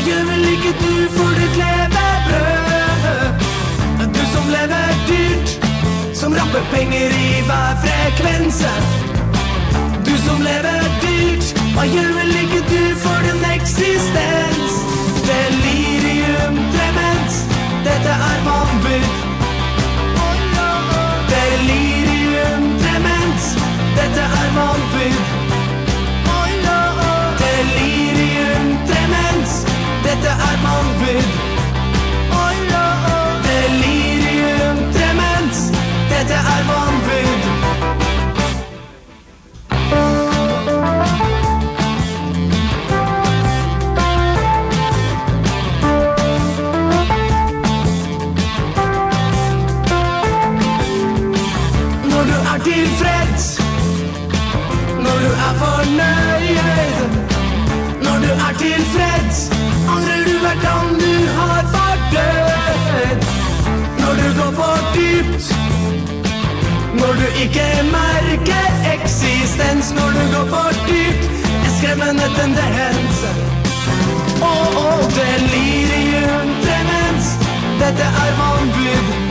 gjør vel ikke du for ditt levebrød? Du som lever dyrt, som rapper penger i hver frekvense. Du som lever dyrt, hva gjør vel ikke du for din eksistens? Delirium tremens, dette er vanvidd. Delirium tremens, dette er vanvidd. Delirium tremens, dette er vanvidd. Delirium tremens, dette er vanvidd. Når du er tilfreds, når du er fornøyd, når du er tilfreds, angrer du hvert gang du har fordøyd. Når du går for dypt, når du ikke merker eksistens, når du går for dypt, en skremmende tendens. Delirium tremens, dette er vanvidd.